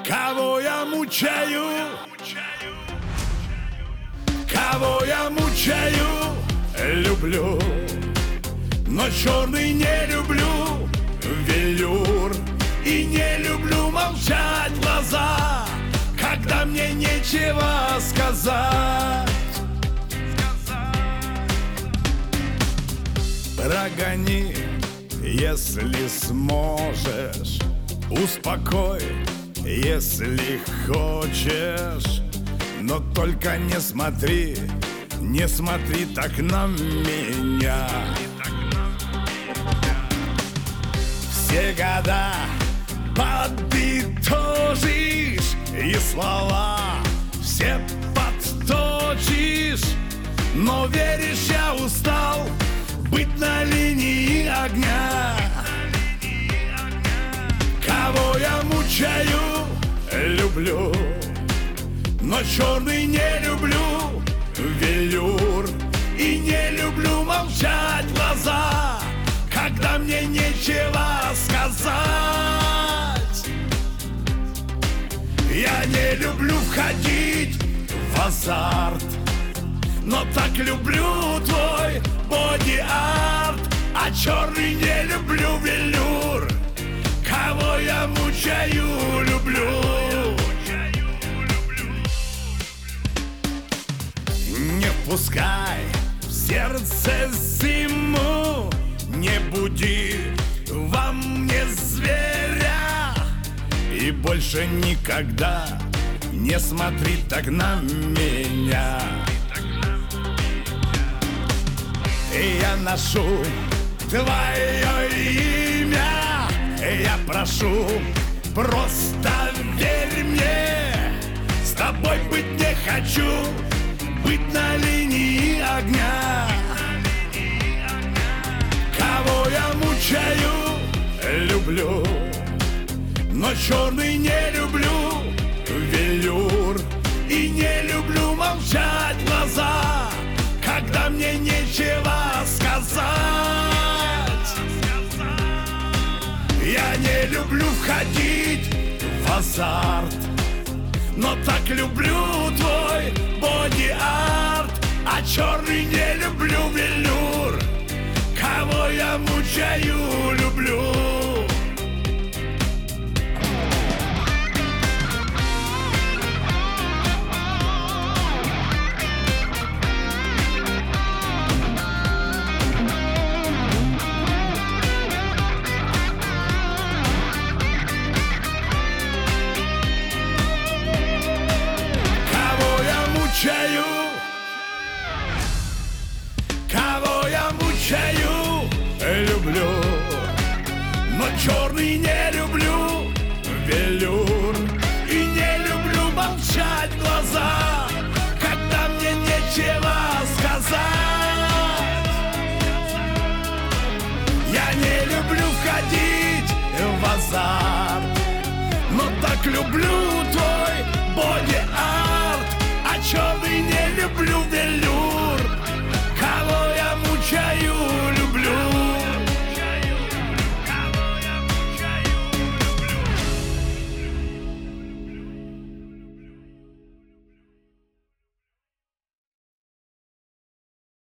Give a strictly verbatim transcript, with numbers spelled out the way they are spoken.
Кого я мучаю, кого я мучаю, люблю, но черный не люблю, велюр. И не люблю молчать в глаза, когда мне нечего сказать. Прогони, если сможешь, успокой, если хочешь, но только не смотри, не смотри так на меня. Все года подытожишь и слова все подточишь, но веришь, я устал быть на линии огня. Кого я мучаю, люблю, но черный не люблю, велюр. И не люблю молчать в глаза, когда мне нечего сказать. Я не люблю входить в азарт, но так люблю твой боди-арт. А черный не люблю, велюр. Кого я мучаю, люблю. Не пускай в сердце зиму, не буди во мне зверя. И больше никогда не смотри так на меня. И я ношу твое имя, я прошу, просто верь мне. С тобой быть не хочу, быть на линии огня. Кого я мучаю, люблю, но черный не люблю, велюр. И не люблю молчать в глаза, когда мне нечего сказать. Я не люблю входить в азарт, но так люблю твой боди-арт. А черный не люблю, велюр. Кого я мучаю, люблю. Мучаю, кого я мучаю, люблю, но черный не люблю, велюр. И не люблю молчать в глаза, когда мне нечего сказать. Я не люблю входить в азарт, но так люблю твой боди-арт. А черный не люблю, велюр.